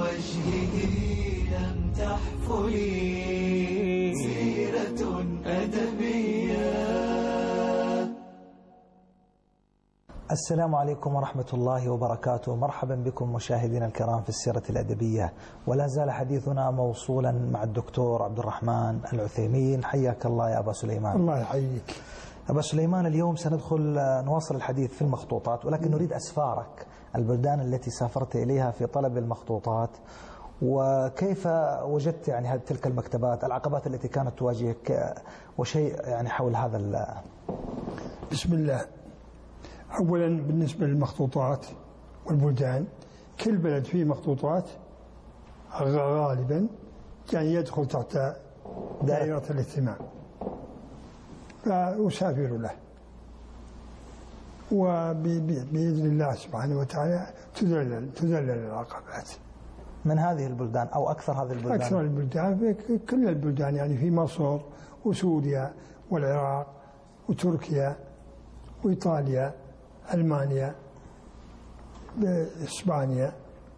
وجهه لم تحفلي سيرة أدبية. السلام عليكم ورحمة الله وبركاته. مرحبا بكم مشاهدينا الكرام في السيرة الأدبية، ولا زال حديثنا موصولا مع الدكتور عبد الرحمن العثيمين. حياك الله يا أبا سليمان. الله يحييك أبا سليمان. اليوم سندخل نواصل الحديث في المخطوطات، ولكن نريد أسفارك، البلدان التي سافرت إليها في طلب المخطوطات، وكيف وجدت يعني تلك المكتبات، العقبات التي كانت تواجهك، وشيء يعني حول هذا. بسم الله. أولا بالنسبة للمخطوطات والبلدان، كل بلد فيه مخطوطات غالبا يعني يدخل تحت دائرة الاهتمام، فأسافر له، وبإذن الله سبحانه وتعالى تذلل العقبات من هذه البلدان أو أكثر هذه البلدان. أكثر البلدان، في كل البلدان، يعني في مصر وسوريا والعراق وتركيا وإيطاليا، ألمانيا، إسبانيا،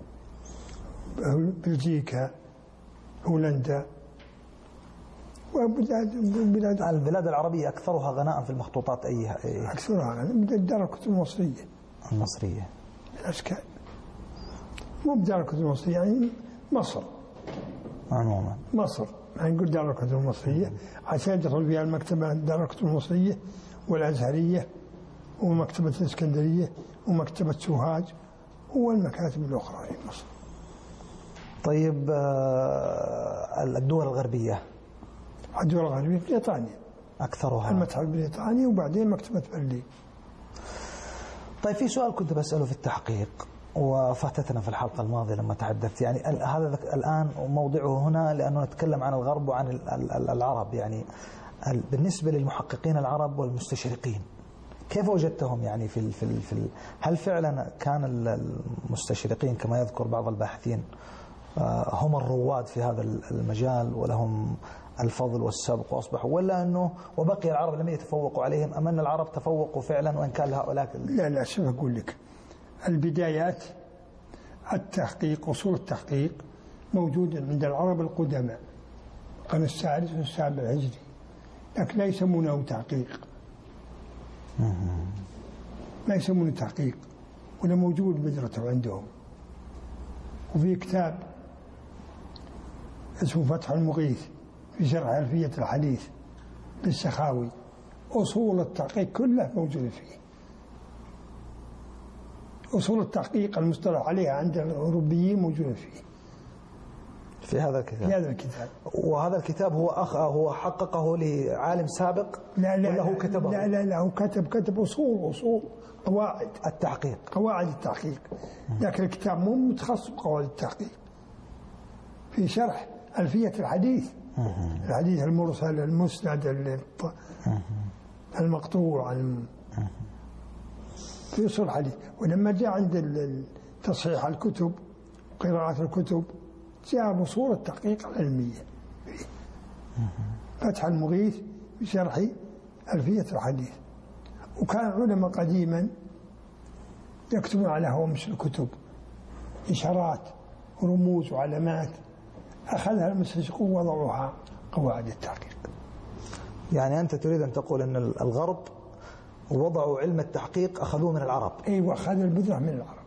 بلجيكا، هولندا، البلاد العربية أكثرها غناء في المخطوطات. أيها أكثرها غناء بدار الكتب المصرية الأشكال، مو بدار الكتب المصرية، يعني مصر عموما. مصر يعني نقول دار الكتب المصرية عشان يدخل فيها المكتبة دار الكتب المصرية والأزهرية ومكتبة الإسكندرية ومكتبة سوهاج والمكاتب الأخرى في مصر. طيب الدول الغربية. الدول الغربية في بريطانيا أكثرها، المتحف البريطاني، وبعدين مكتبة برلين. طيب في سؤال كنت بسأله في التحقيق وفاتتنا في الحلقة الماضية لما تحدثت، يعني هذا الآن موضعه هنا لأنه نتكلم عن الغرب وعن العرب، يعني بالنسبة للمحققين العرب والمستشرقين كيف وجدتهم؟ يعني هل فعلا كان المستشرقين كما يذكر بعض الباحثين هم الرواد في هذا المجال ولهم الفضل والسبق وأصبحوا، ولا أنه وبقي العرب لم يتفوقوا عليهم، أم أن العرب تفوقوا فعلا وإن كان لهؤلاء؟ لا شوف أقول لك، البدايات التحقيق، أصول التحقيق موجودة عند العرب القدماء القرن السادس والسابع الهجري، لكن لا يسمونه تحقيق، ما يسمونه تحقيق، ولا موجود بذرته عندهم. وفي كتاب اسمه فتح المغيث في شرح ألفية الحديث للسخاوي، أصول التحقيق كلها موجودة فيه. أصول التحقيق المصطلح عليها عند الأوروبيين موجودة فيه في هذا الكتاب. وهذا الكتاب هو حققه لعالم سابق؟ لا هو كتبه؟ لا هو كتب أصول قواعد التحقيق، لكن الكتاب مو متخصص بقواعد التحقيق، في شرح ألفية الحديث، الحديث المرسل المسند المقطوع في أصول الحديث. ولما جاء عند تصحيح الكتب وقراءة الكتب جاء بصورة التحقيق العلمية، فتح المغيث بشرح ألفية الحديث. وكان علماء قديما يكتبون على هوامش الكتب إشارات ورموز وعلامات، أخذها المستشرقون ووضعوها قواعد التحقيق. يعني أنت تريد أن تقول أن الغرب وضعوا علم التحقيق أخذوه من العرب؟ أيوة، أخذوا البذرة من العرب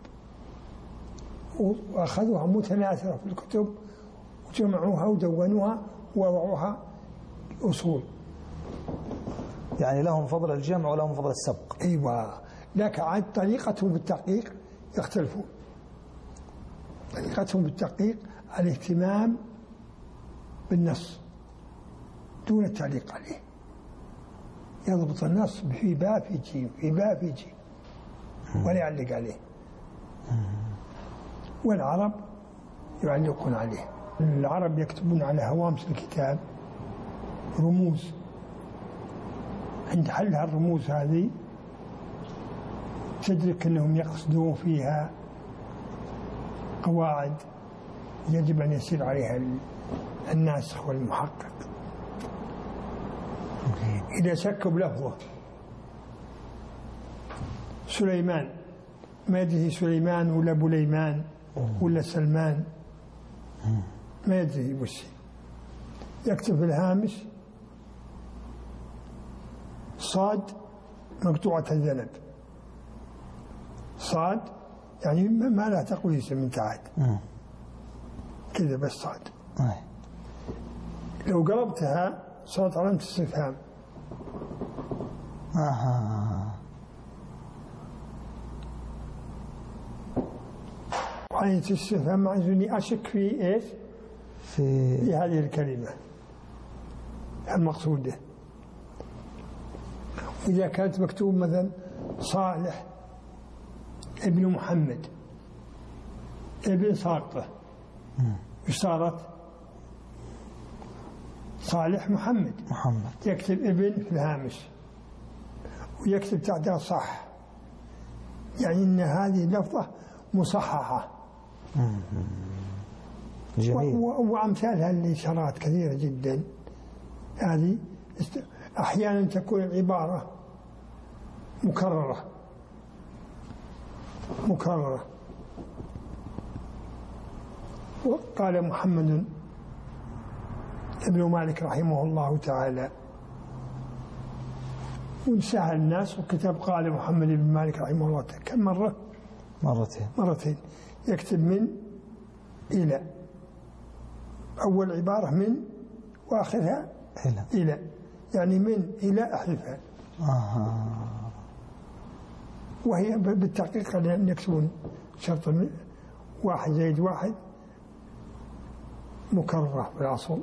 وأخذوها متناثرة في الكتب وجمعوها ودونوها ووضعوها أصول. يعني لهم فضل الجمع ولهم فضل السبق. أيوة، لكن عن طريقتهم بالتحقيق يختلفون. طريقتهم بالتحقيق الاهتمام بالنص دون التعليق عليه، يضبط النص في باء في جيم في باء في جيم ولا يعلق عليه، والعرب يعلقون عليه. العرب يكتبون على هوامش الكتاب رموز، عند حلها الرموز هذه تدرك أنهم يقصدون فيها قواعد يجب أن يسير عليها الناسخ والمحقق. إذا شكوا بلفظه سليمان، ما يدري سليمان ولا بليمان ولا سلمان، ما يدري وش هي. يكتب في الهامش صاد مقطوعة الذنب، صاد يعني ما لا تقويس من تحت كذا بس صاد. لو قلبتها صارت علامة استفهام. وعلامة الاستفهام معناه إني أشك في إيش؟ في هذه الكلمة المقصودة. إذا كانت مكتوب مثلا صالح ابن محمد ابن ساقطة، إيش صارت؟ صالح محمد. يكتب ابن في الهامش ويكتب تحتها صح، يعني إن هذه اللفظة مصححة. جميل. وأمثالها الإشارات كثيرة جدا. هذه أحيانا تكون العبارة مكررة. وقال محمد ابن مالك رحمه الله تعالى، وانساها الناس وكتب قال محمد بن مالك رحمه الله تعالى كم مرة؟ مرتين. يكتب من إلى، أول عبارة من وآخرها إلى، يعني من إلى أحذفها. وهي بالتحقيق لأن يكتبون شرط 1+1 مكررة في الأصل.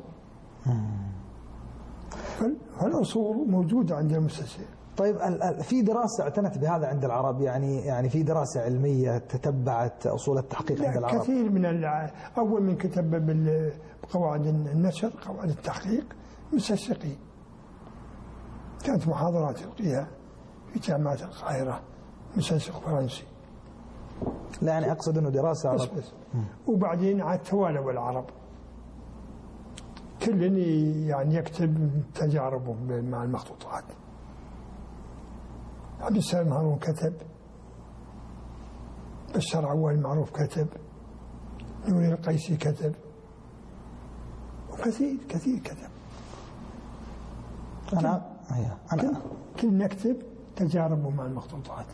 فالأصول موجودة عند المستشرق. طيب في دراسة اعتنت بهذا عند العرب، يعني في دراسة علمية تتبعت أصول التحقيق عند العرب؟ كثير من أول من كتب بقواعد النشر قواعد التحقيق مستشرقين، كانت محاضرات يلقيها في جامعة القاهرة مستشرق فرنسي. لا يعني أقصد أنه دراسة عرب. وبعدين عاد توالوا العرب كل يعني يكتب تجاربه مع المخطوطات. عبد السلام هارون كتب، بشار عوال المعروف كتب، نوري القيسي كتب، وكثير كتب. أنا كل نكتب تجاربه مع المخطوطات.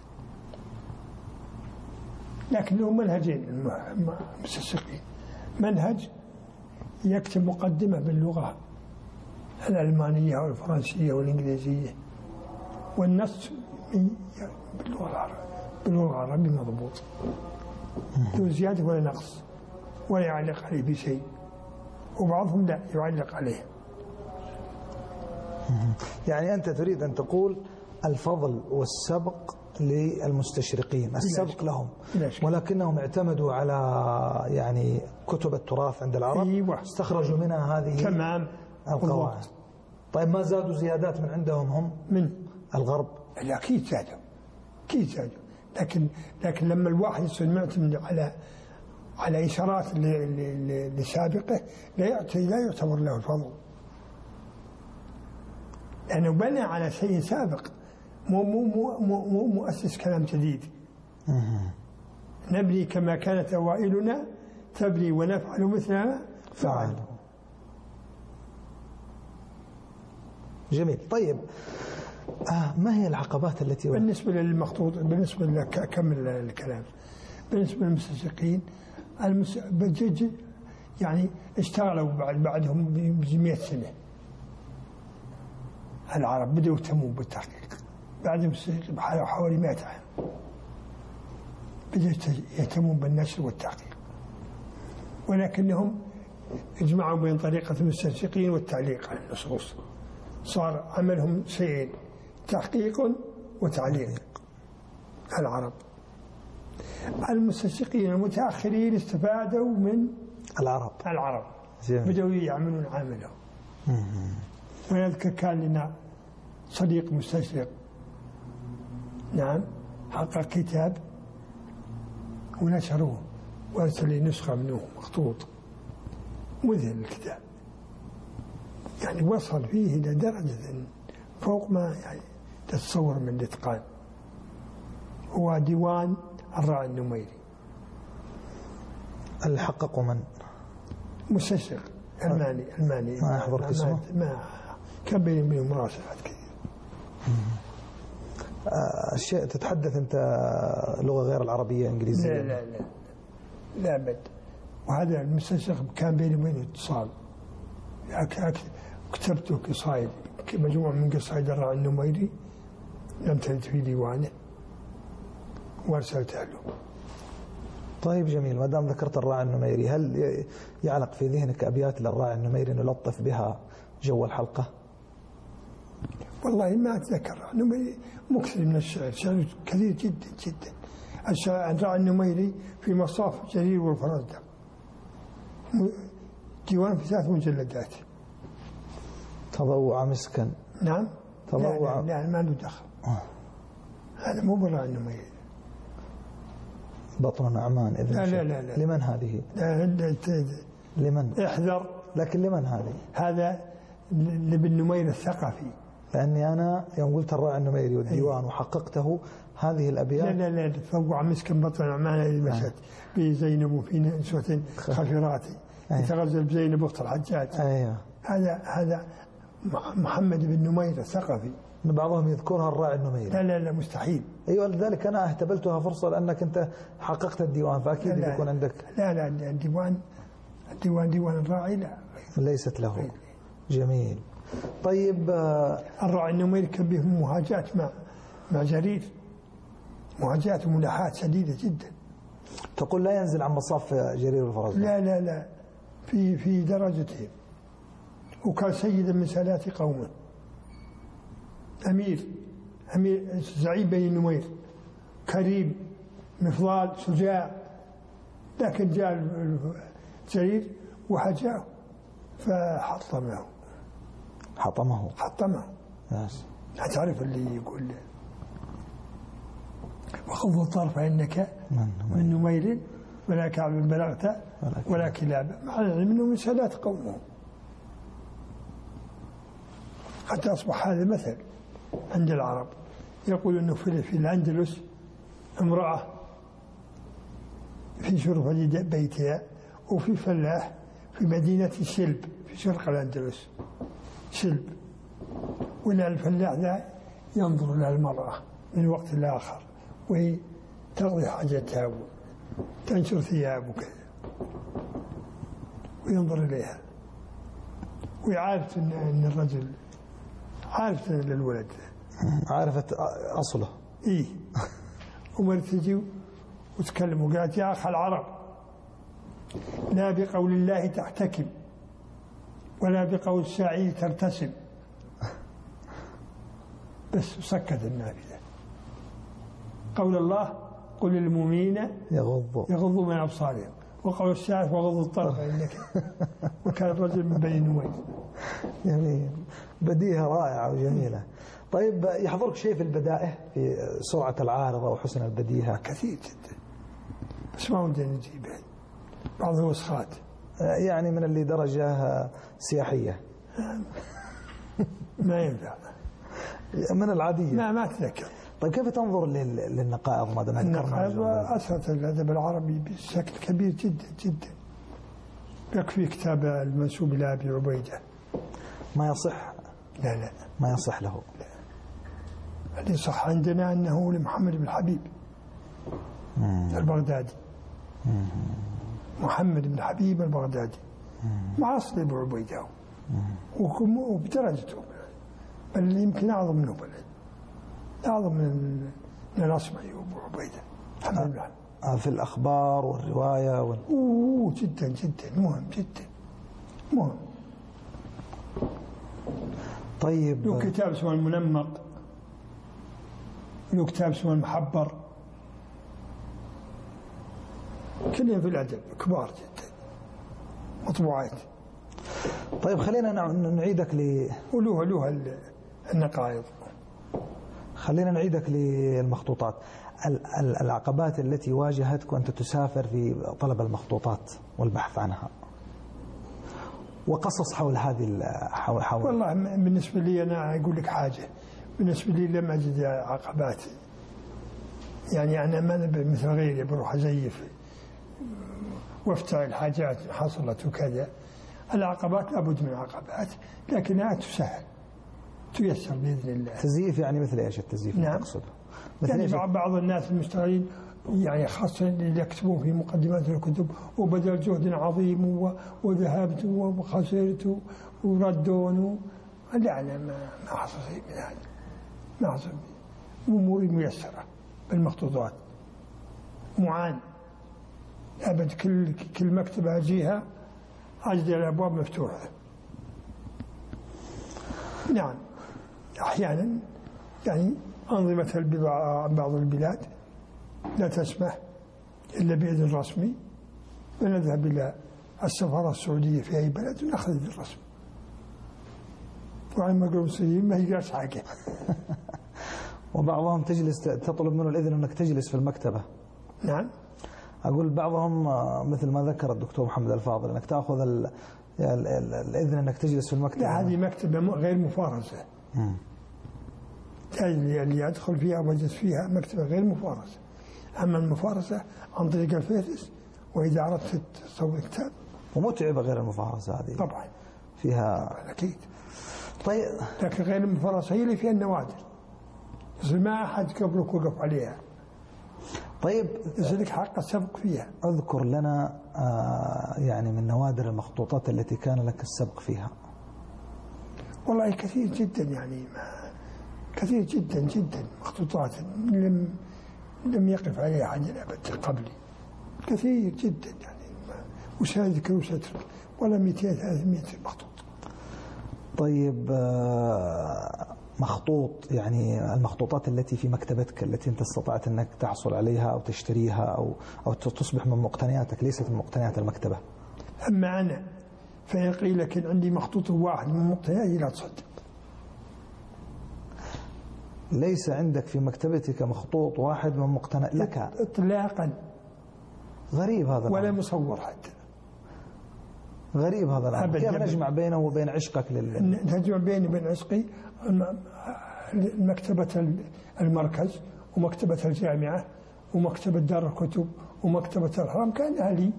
لكن لهم منهجين المستشرقين، منهج يكتب مقدمة باللغة الألمانية والفرنسية والإنجليزية، والنص باللغة العربية مضبوط، دون زيادة ولا نقص، ولا يعلق عليه بشيء. وبعضهم لا يعلق عليه. يعني أنت تريد أن تقول الفضل والسبق للمستشرقين، السبق لهم، ولكنهم اعتمدوا على يعني كتب التراث عند العرب، استخرجوا منها هذه تمام القواعد. طيب ما زادوا زيادات من عندهم هم من الغرب؟ لا أكيد زادوا، لكن لما الواحد يصير معتمد على إشارات لسابقه لا يعتبر له الفضل، لأنه بنى على شيء سابق، مو مؤسس كلام جديد. نبني كما كانت أوائلنا تبني ونفعل مثل ما فعل. جميل. طيب ما هي العقبات التي بالنسبة للمخطوط، بالنسبة لكمل الكلام، بالنسبة للمستشرقين يعني اشتغلوا بعدهم ب100 سنة. العرب بدأوا يهتموا بالتحقيق بعد المستشرقين بحوالي 100 عام، بدأوا يهتمون بالنشر والتحقيق، ولكنهم اجمعوا بين طريقة المستشرقين والتعليق على النصوص. صار عملهم شيئين، تحقيق وتعليق. العرب المستشرقين المتأخرين استفادوا من العرب بدأوا يعملون عملهم. ويذكر كان لنا صديق مستشرق نعم حقق كتاب ونشروه وارسل لي نسخة منه مخطوط، مذهل الكتاب، يعني وصل فيه إلى درجة فوق ما يعني تتصور من الإتقان. هو ديوان الراعي النميري. الحقق من؟ مستشرق الماني ما يحضرك اسمه؟ ما كان بيني وبينه مراسلات كثير. الشيء تتحدث أنت لغة غير العربية إنجليزية؟ لا أبد. وهذا المستشرق كان بيني وبينه اتصال. كتبت قصائد، مجموعة من قصائد الراعي النميري لم ترد في ديوانه وارسلتها له. طيب جميل. ما دام ذكرت الراعي النميري، هل يعلق في ذهنك أبيات للراعي النميري نلطف بها جو الحلقة؟ والله ما أتذكر. النميري مكثر من الشعر، شعر كثير جدا جدا. الراعي النميري في مصاف جرير والفرزدق، ديوان في 3 مجلدات. تضوع مسكا. نعم. تضوع. لا ما له دخل. هذا مو بالراعي النميري. بطن نعمان إذن. لا. لمن هذه؟ لمن؟ احذر. لكن لمن هذه؟ هذا لابن نمير الثقفي. لأني أنا يوم قلت الراعي النميري والديوان وحققته هذه الأبيات. لا تضوع مسكا بطن نعمان إذ مشت به زينب وفي نسوة خفرات يتغزل بزينب أخت الحجاج. هذا محمد بن نمير الثقفي. بعضهم يذكرها الراعي النميري. لا مستحيل. أيوة، لذلك أنا اهتبلتها فرصة لأنك أنت حققت الديوان، فأكيد يكون عندك. لا الديوان الراعي لا، ليست له. جميل. طيب الراعي النميري كان به مهاجات مع جرير، مهاجات وملاحات شديدة جدا. تقول لا ينزل عن مصاف جرير والفرزدق؟ لا في درجتهم. وكان سيدا من سادات قومه، أمير زعيم بني نمير، كريم مفضال شجاع. لكن جاء جرير وهجاه فحطمه. يس. تعرف اللي يقول وخذ الطرف إنك من نمير ولا كعب بلغت ولا كلاب، مع العلم أنه من سادات قومه. حتى أصبح هذا مثل عند العرب. يقول أنه في الأندلس امرأة في شرفة بيتها، وفي فلاح في مدينة شلب في شرق الأندلس، شلب، ولا الفلاح ذا ينظر إلى المرأة من وقت لآخر وهي تقضي حاجتها وتنشر ثياب وكذا، وينظر إليها ويعرف أن الرجل عارف للولد، عارفت أصله. إيه. ومرة تجي وتكلم وقالت يا أخ العرب، لا بقول الله تحتكم ولا بقول الشاعر ترتسم. بس سكت النافذة. قول الله قل للمؤمنين يغضوا من أبصارهم، وقول الشاعر وغضوا الطرف إنك. وكان الرجل من بني نمير. جميل. بديهة رائعة وجميلة. طيب يحضرك شيء في البدائه، في سرعة العارضة وحسن البديهة؟ كثير جدا، بس ما ودي نجيبه. بعض الوسخات يعني من اللي درجة سياحية. ما ينفع. من العادية ما أتذكر. طيب كيف تنظر للنقائض ما دام النقائض أثرت الأدب العربي بشكل كبير جدا جدا. يكفي كتاب المنسوب إلى أبي عبيدة. ما يصح؟ لا ما يصح له. لا. اللي صح عندنا أنه لمحمد بن الحبيب البغدادي. محمد بن الحبيب البغدادي مع أصل أبو عبيدة وبدرجته، بل يمكن أعظم منه، بل أعظم من الأصمعي وأبو عبيدة. في الأخبار والرواية جدا جدا مهم جدا مهم. طيب له كتاب اسمه المنمق، له كتاب اسمه المحبر، كلهم في الأدب كبار جدا، مطبوعات. طيب خلينا نعيدك وله النقائض. خلينا نعيدك للمخطوطات. العقبات التي واجهتك وأنت تسافر في طلب المخطوطات والبحث عنها، وقصص حول هذه حول. والله بالنسبة لي أنا أقول لك حاجة، بالنسبة لي لم أجد عقبات. يعني أنا ما مثل غيري بروح أزيف وافتعل حاجات حصلت وكذا. العقبات لابد من عقبات، لكنها تسهل تيسر بإذن الله. تزييف يعني مثل إيش التزييف اللي نعم. تقصده؟ يعني إيش؟ بعض الناس المشتغلين يعني خاصة اللي يكتبون في مقدمات الكتب وبذل جهد عظيم وذهبت وخسرت وردون لا ما حصل شيء من هذا، ما حصل. أموري ميسرة بالمخطوطات، معان أبد كل مكتبة أجيها أجد الأبواب مفتوحة. نعم أحيانا يعني أنظمة بعض البلاد لا تسمح إلا بإذن رسمي، فنذهب إلى السفارة السعودية في أي بلد ونأخذ إذن رسمي. وعن المسلمين ما يجاش حاجة. وبعضهم تطلب منه الإذن أنك تجلس في المكتبة. نعم. أقول بعضهم مثل ما ذكر الدكتور محمد الفاضل أنك تأخذ الإذن أنك تجلس في المكتبة. لا، هذه مكتبة غير مفارسة. اللي يدخل فيها ويجلس فيها مكتبة غير مفارسة. أما المفارسة عن طريق الفهرس، وإذا أردت تصور كتاب. ومتعبة غير المفارسة هذه. طبعا. فيها. طبعا أكيد. طيب. لكن غير المفارسة هي اللي فيها النوادر. بس ما أحد قبلك وقف عليها. طيب. لك حق السبق فيها. أذكر لنا يعني من نوادر المخطوطات التي كان لك السبق فيها. والله كثير جدا، يعني كثير جدا جدا مخطوطات لم يقف عليها أحد أبدا قبلي، كثير جدا يعني وش أذكر وش أترك، ولا 200 300 مخطوط. طيب مخطوط، يعني المخطوطات التي في مكتبتك التي أنت استطعت أنك تحصل عليها أو تشتريها أو تصبح من مقتنياتك، ليست من مقتنيات المكتبة. أما أنا فإن قيل لك عندي مخطوط واحد من مقتنياتي لا تصدق. ليس عندك في مكتبتك مخطوط واحد من مقتنى لك إطلاقا. غريب هذا ولا مصور حتى. غريب هذا الأمر. كيف نجمع بينه وبين عشقك نجمع بيني وبين عشقي؟ مكتبة المركز ومكتبة الجامعة ومكتبة دار الكتب ومكتبة الحرم كان لي.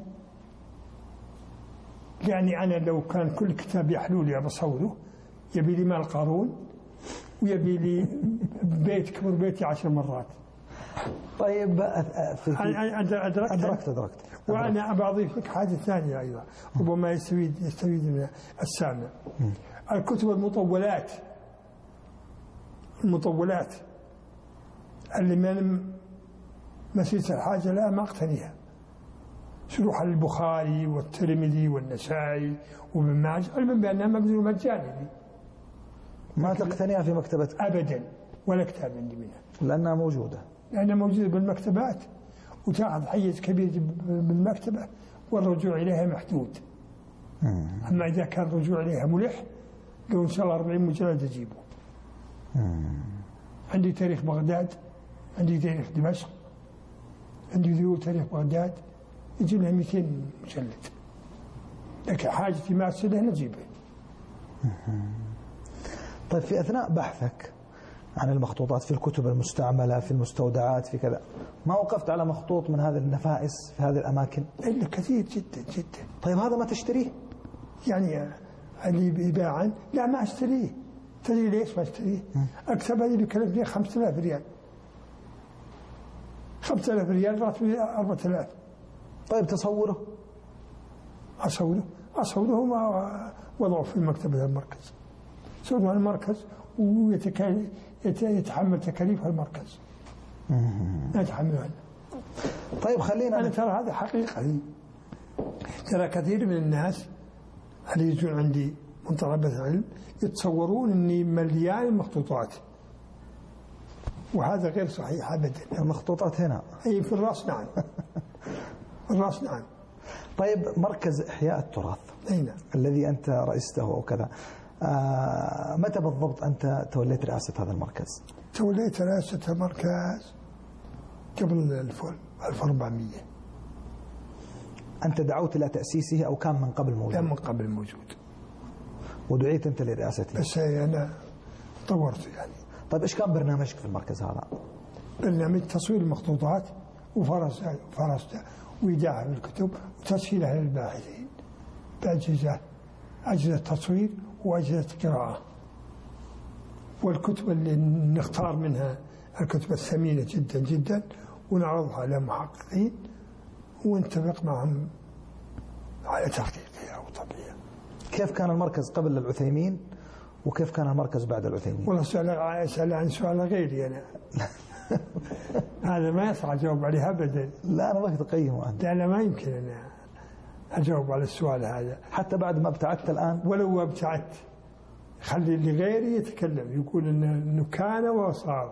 يعني أنا لو كان كل كتاب يحلو لي بصوره يبي لي مال قارون ويبي لي بيت كبر بيتي 10 مرات. طيب أدركت. وأنا بضيف لك حاجة ثانية أيضا ربما يستفيد من السامع. الكتب المطولات اللي من مسيرة الحاجة لا ما أقتنيها. شروح البخاري والترمذي والنسائي وابن ماجه، علما بأنها مبذول مجاني. ما تقتنيها في مكتبتك أبدا، ولا كتاب عندي منها. لأنها موجودة بالمكتبات، وتأخذ حيز كبير بالمكتبة والرجوع إليها محدود. أما إذا كان الرجوع إليها ملح لو إن شاء الله 40 مجلد أجيبه. عندي تاريخ بغداد، عندي تاريخ دمشق، عندي تاريخ بغداد يجي لها 200 مجلد، لكن حاجتي ما أرسلها نجيبها. طيب في أثناء بحثك عن المخطوطات في الكتب المستعملة في المستودعات في كذا، ما وقفت على مخطوط من هذه النفائس في هذه الأماكن؟ إلا كثير جدا جدا. طيب هذا ما تشتريه؟ يعني اللي يباعا لا ما أشتريه. تدري ليش ما أشتريه؟ أكسب هذه بكلفني 5000 ريال. 5000 ريال راتبي 4000. طيب تصوره؟ أصوره ما وضعه في مكتبة المركز. صوره المركز ويتحمل تكاليف المركز. لا يتحملها. طيب خلينا أنا ترى هذا حقيقة. ترى كثير من الناس اللي يجون عندي من طلبة العلم يتصورون أني مليان مخطوطات، وهذا غير صحيح أبدا. المخطوطات هنا أي في الرأس. نعم. في الرأس. نعم. طيب مركز إحياء التراث نعم. الذي أنت رئيسته وكذا، متى بالضبط أنت توليت رئاسة هذا المركز؟ توليت رئاسة المركز قبل 1400. أنت دعوت إلى تأسيسه أو كان من قبل موجود؟ كان من قبل موجود. ودعيت أنت لرئاسته؟ بس أنا طورت يعني. طيب إيش كان برنامجك في المركز هذا؟ برنامج تصوير المخطوطات وفرسته وإيداعها في الكتب وتسهيلها للباحثين أجهزة تصوير وأجهزة قراءة. والكتب اللي نختار منها الكتب الثمينة جدا جدا ونعرضها على محققين ونتفق معهم على تحقيقها وطبعها. كيف كان المركز قبل العثيمين وكيف كان المركز بعد العثيمين؟ والله سأل عن سؤال غيري أنا. هذا ما يصح أجاوب عليه أبدا. لا أنا ما تقيمه أنت. لا ما يمكن أن أجاوب على السؤال هذا حتى بعد ما ابتعدت الآن. ولو ابتعدت خلي اللي غيري يتكلم يقول إنه كان وصار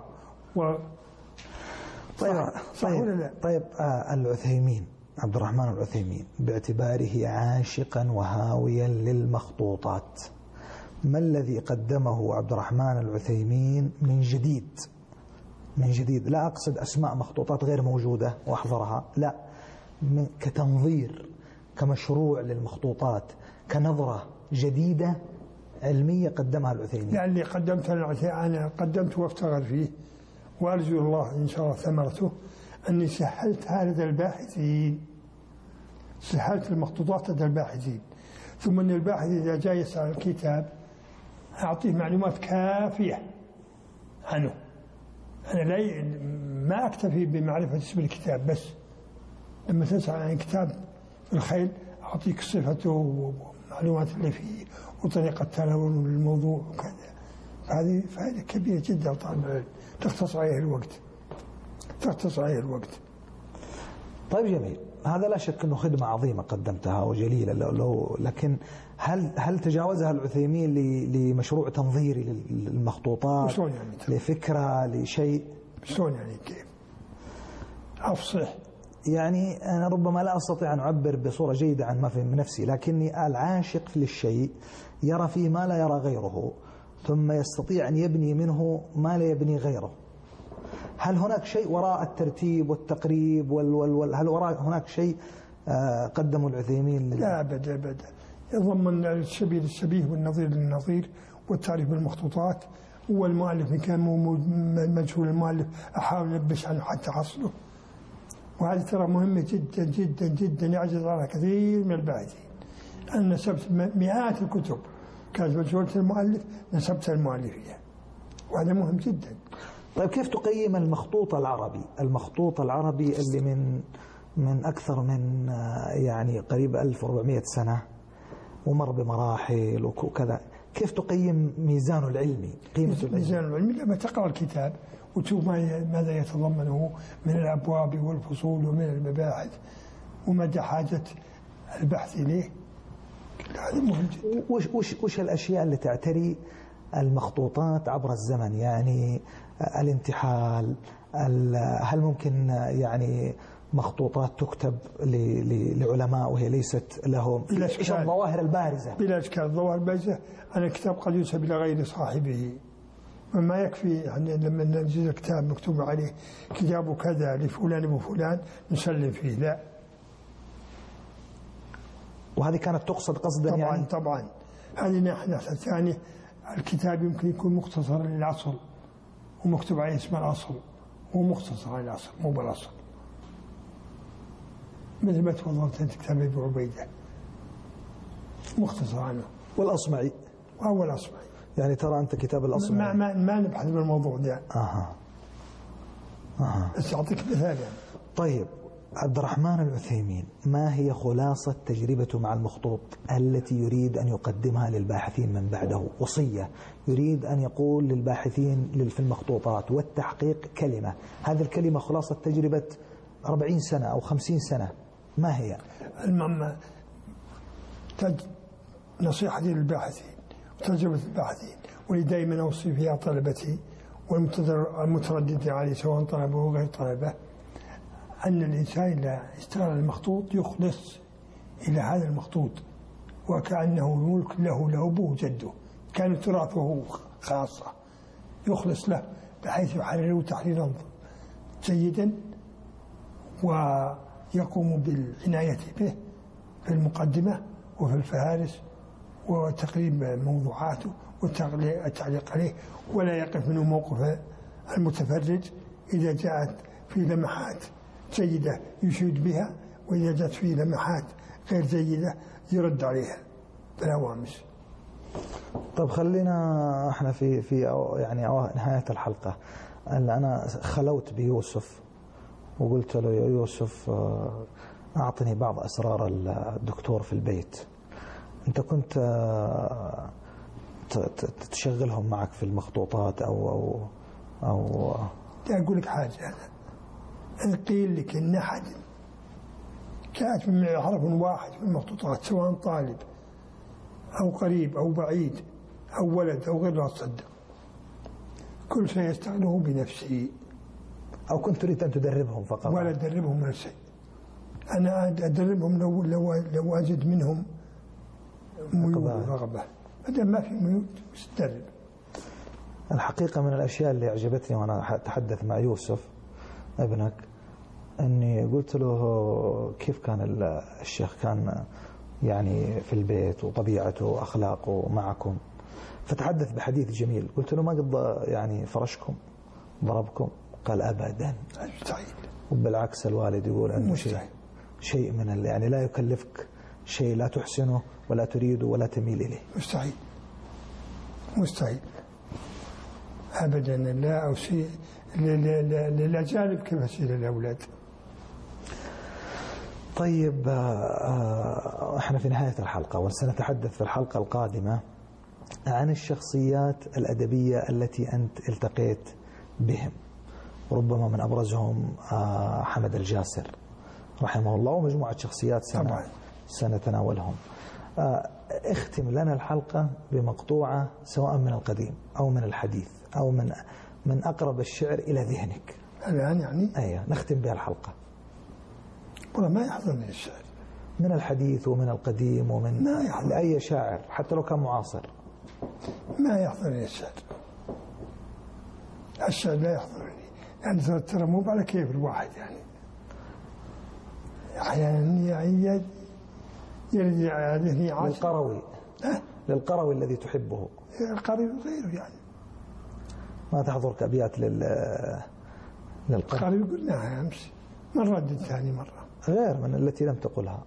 صح ولا لا؟ طيب العثيمين عبد الرحمن العثيمين باعتباره عاشقا وهاويا للمخطوطات، ما الذي قدمه عبد الرحمن العثيمين من جديد؟ من جديد لا أقصد أسماء مخطوطات غير موجودة وأحضرها، لا، كتنظير، كمشروع للمخطوطات، كنظرة جديدة علمية قدمها العثيمين. يعني اللي قدمته أنا قدمته وافتخر فيه، وأرجو الله إن شاء الله ثمرته أني سهلتها لدى الباحثين، سهلت المخطوطات لدى الباحثين، ثم أن الباحث إذا جاء يسأل الكتاب أعطيه معلومات كافية عنه. أنا ما أكتفي بمعرفة اسم الكتاب بس، لما تسأل عن كتاب في الخيل أعطيك صفته ومعلومات اللي فيه وطريقة تناول الموضوع وكذا. هذه فائدة كبيرة جدا طالب العلم، تختصر عليه الوقت. طيب جميل، هذا لا شك أنه خدمة عظيمة قدمتها وجليلة، لكن هل تجاوزها العثيمين لمشروع تنظيري للمخطوطات؟ شلون يعني؟ لفكرة لشيء؟ شلون يعني؟ كيف أفصح؟ يعني أنا ربما لا أستطيع أن أعبر بصورة جيدة عن ما في من نفسي، لكني العاشق للشيء يرى فيه ما لا يرى غيره، ثم يستطيع أن يبني منه ما لا يبني غيره. هل هناك شيء وراء الترتيب والتقريب هل وراء هناك شيء قدمه العثيمين؟ لا أبدا، يضمن الشبيه للشبيه والنظير للنظير والتعريف بالمخطوطات، والمؤلف إن كان مجهول المؤلف أحاول ألبس عنه حتى حصله. وهذه ترى مهمة جدا جدا جدا، يعجز عنها كثير من الباحثين. أنا نسبت مئات الكتب كانت مجهولة المؤلف، نسبتها المؤلفية، وهذا مهم جدا. طيب كيف تقيم المخطوط العربي اللي من أكثر من يعني قريب 1400 سنة ومر بمراحل وكذا، كيف تقيم ميزانه العلمي، قيمته العلمية؟ ميزانه العلمي لما تقرأ الكتاب وتشوف ماذا يتضمنه من الأبواب والفصول ومن المباحث ومدى حاجة البحث إليه، هذا مهم جدا. وش الأشياء اللي تعتري المخطوطات عبر الزمن؟ يعني الانتحال، هل ممكن يعني مخطوطات تكتب لعلماء وهي ليست لهم؟ ايش الظواهر البارزة؟ بلا إشكال الظواهر البارزة. أنا الكتاب قد ينسب إلى غير صاحبه، ما يكفي يعني لما ننزل كتاب مكتوب عليه كتاب كذا لفلان وفلان نسلم فيه، لا. وهذه كانت تقصد قصدا طبعا يعني؟ طبعا هذه ناحية الثانية. الكتاب يمكن يكون مختصرا للأصل ومكتوب عليه اسم الأصل، ومختصر على الأصل مو بالأصل، مثل ما تفضلت أنت كتاب أبي عبيدة مختصر عنه. والأصمعي وهو الأصمعي، يعني ترى أنت كتاب الأصمعي ما نبحث بالموضوع ده. بس أعطيك مثال يعني. طيب عبد الرحمن العثيمين، ما هي خلاصة تجربته مع المخطوط التي يريد أن يقدمها للباحثين من بعده؟ وصية يريد أن يقول للباحثين في المخطوطات والتحقيق كلمة، هذه الكلمة خلاصة تجربة 40 سنة أو 50 سنة، ما هي؟ نصيحتي للباحثين وتجربة الباحثين، واللي دائما أوصي فيها طلبتي والمترددين عليه سواء طلبه أو غير طلبه، أن الإنسان إذا اشتغل المخطوط يخلص إلى هذا المخطوط وكأنه ملك له أبوه جده، كان تراثه خاصة، يخلص له بحيث يحرره تحريرا جيدا ويقوم بالعناية به في المقدمة وفي الفهارس وتقريب موضوعاته والتعليق عليه، ولا يقف منه موقف المتفرج إذا جاءت في لمحات جيدة يشيد بها وإذا جت فيه لمحات غير جيدة يرد عليها بالهوامش. طيب خلينا احنا في يعني نهاية الحلقة. أنا خلوت بيوسف وقلت له يا يوسف أعطني بعض أسرار الدكتور في البيت. أنت كنت تشغلهم معك في المخطوطات أو أقول لك حاجة، أنا قيل لك إن أحد كانت من حرف واحد في المخطوطات سواء طالب أو قريب أو بعيد أو ولد أو غير، لا تصدق، كل شيء يستغله بنفسه. أو كنت تريد أن تدربهم فقط؟ ولا أدربهم ولا شيء، أنا أدربهم لو أجد منهم ميول ورغبة، إذا ما في ميول مش تدرب. الحقيقة من الأشياء اللي أعجبتني وأنا أتحدث مع يوسف ابنك أني قلت له كيف كان الشيخ كان يعني في البيت وطبيعته وأخلاقه معكم، فتحدث بحديث جميل. قلت له ما قد يعني فرشكم ضربكم؟ قال أبدا، مستحيل. وبالعكس الوالد يقول أنه شيء من يعني لا يكلفك شيء لا تحسنه ولا تريده ولا تميل إليه. مستحيل مستحيل أبدا. لا أو شيء للأجانب كيف يصير الأولاد. طيب احنا في نهاية الحلقة وسنتحدث في الحلقة القادمة عن الشخصيات الأدبية التي أنت التقيت بهم، ربما من أبرزهم حمد الجاسر رحمه الله ومجموعة شخصيات سنتناولهم. اختم لنا الحلقة بمقطوعة سواء من القديم أو من الحديث أو من أقرب الشعر إلى ذهنك الآن يعني. أيوة نختم بها الحلقة. والله ما يحضرني الشعر من الحديث ومن القديم ومن لأي شاعر حتى لو كان معاصر. ما يحضرني الشعر لا يحضرني، يعني ترى مو على كيف الواحد يعني أحيانا يرجع ذهني عاشر. للقروي الذي تحبه. القروي غيره يعني. ما تحضرك أبيات للقروي قلناها أمس مرة، ثاني مرة غير من التي لم تقلها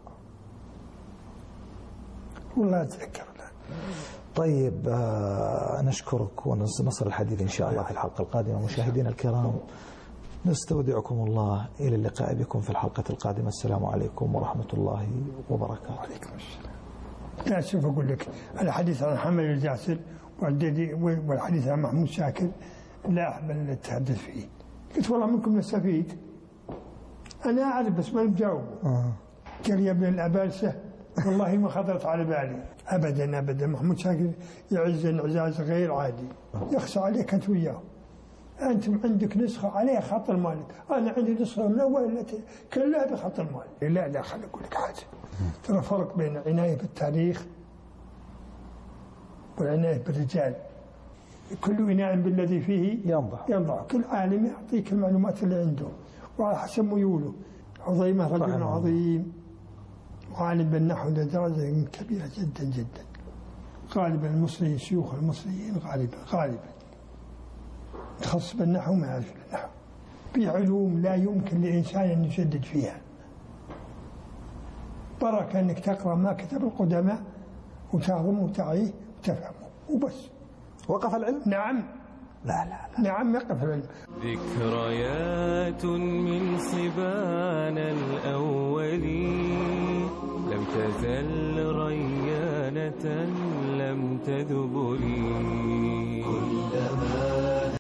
والله أتذكر الآن. طيب نشكرك ونصل الحديث إن شاء الله في الحلقة القادمة. مشاهدينا الكرام نستودعكم الله إلى اللقاء بكم في الحلقة القادمة. السلام عليكم ورحمة الله وبركاته. وعليكم السلام. لا شوف أقول لك الحديث عن حمد الجاسر والحديث عن محمود شاكر لا أحب أن أتحدث فيه. قلت والله منكم نستفيد، أنا أعرف بس ما بجاوبه. قال يا ابن الأبالسة والله ما خطرت على بالي أبدا أبدا. محمود شاكر يعز انعزاز غير عادي، يخشى عليك أنت وياه. أنت عندك نسخة عليها خط المالك، أنا عندي نسخة من أول كلها بخط المالك. لا خليني أقول لك حاجة، ترى فرق بين العناية بالتاريخ والعناية بالرجال. كل إناء بالذي فيه ينضح. كل عالم يعطيك المعلومات اللي عنده وعلى حسب ميوله. عظيمة رجل عظيم وعالم بالنحو لدرجة كبيرة جدا جدا. غالبا المصريين شيوخ المصريين غالبا تخصص بالنحو ما يعرف النحو، في علوم لا يمكن لإنسان أن يشدد فيها. بركة أنك تقرأ ما كتب القدماء وتهضمه وتعيه وتفهمه وبس. وقف العلم؟ نعم. لا نعم يقف العلم. ذكريات من صبان الأولين لم تزل ريانة لم تذبلي.